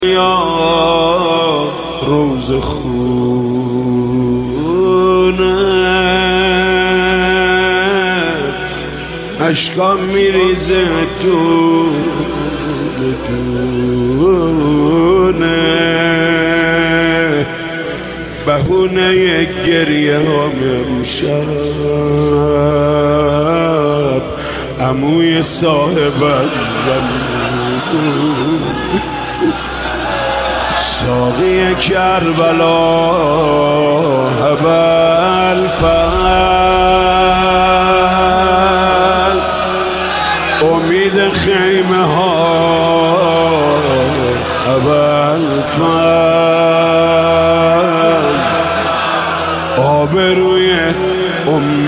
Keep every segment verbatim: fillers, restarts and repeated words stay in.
یا روز خونه اشکام میریزه دونه دونه بهونه گریه هم امشب عموی صاحب زمین ساقی کربلا هبل فل امید خیمه ها هبل فل آبروی ام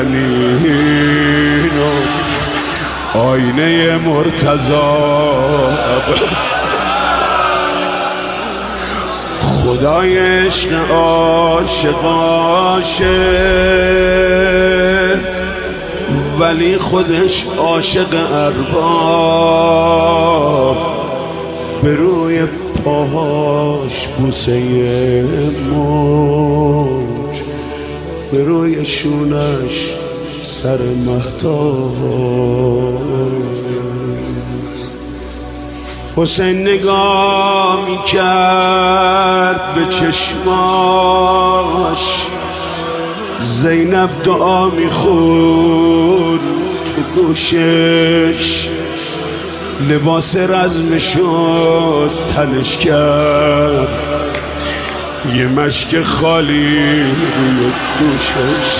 بنین آینه مرتضی خدای عشق عاشق عاشق ولی خودش عاشق ارباب به روی پاهاش بوسه موج به روی شونش سر مهتاب حسین نگاه می کرد به چشماش زینب دعا می خوند تو گوشش لباس رزم شد تنش کرد یه مشک خالی روی دوشش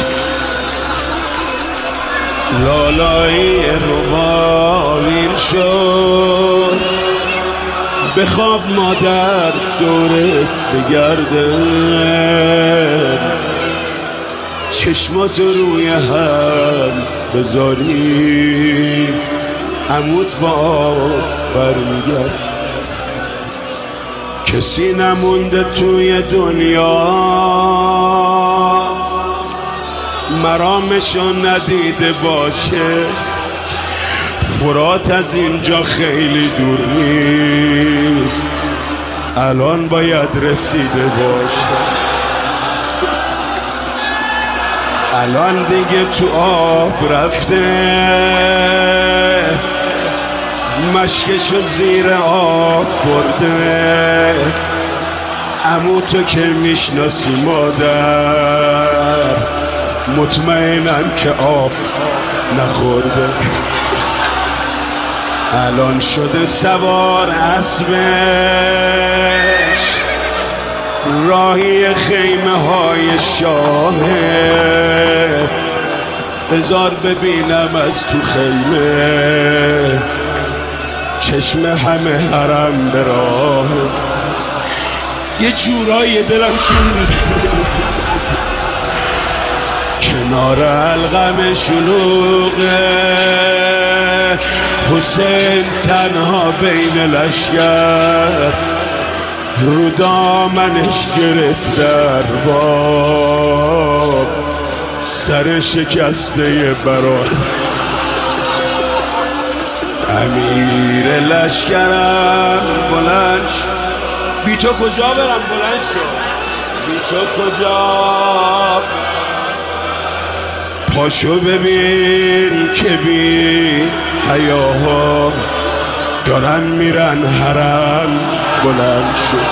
لالایی روبالین شد بخواب مادر دورت بگرده چشمات روی هم بذاری عمود با برمیگرد کسی نمونده توی دنیا مرامشو ندیده باشه فرات از اینجا خیلی دور نیست الان باید رسیده باشه الان دیگه تو آب رفته مشکشو زیر آب برده عمو تو که میشناسی مادر مطمئنم که آب نخورده الان شده سوار اسبش راهی خیمه های شاهه بذار ببینم از تو خیمه چشم همه حرم به راه یه جورایی دلم شون کنار حلقم شلوغه حسین تنها بین لشگر رو دامنش گرفت در باب سر شکسته برای امیر لشگرم بلند بی تو کجا برم بلند شد بی تو کجا پاشو ببین که بی حیاها دارن میرن حرم بلند شد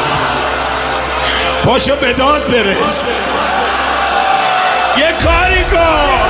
پاشو به داد برس یه کاری کن